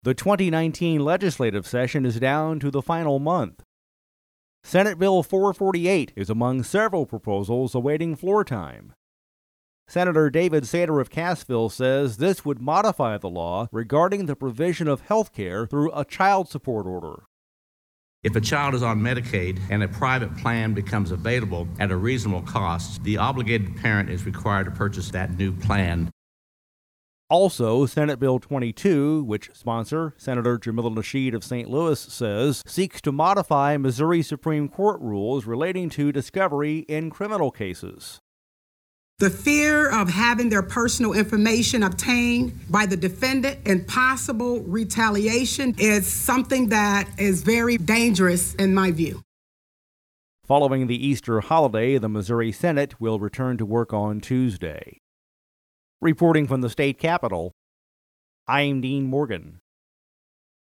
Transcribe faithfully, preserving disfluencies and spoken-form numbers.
The twenty nineteen legislative session is down to the final month. Senate Bill four forty-eight is among several proposals awaiting floor time. Senator David Sater of Cassville says this would modify the law regarding the provision of health care through a child support order. If a child is on Medicaid and a private plan becomes available at a reasonable cost, the obligated parent is required to purchase that new plan. Also, Senate Bill twenty-two, which sponsor Senator Jamila Nasheed of Saint Louis says seeks to modify Missouri Supreme Court rules relating to discovery in criminal cases. The fear of having their personal information obtained by the defendant and possible retaliation is something that is very dangerous in my view. Following the Easter holiday, the Missouri Senate will return to work on Tuesday. Reporting from the state capitol, I'm Dean Morgan.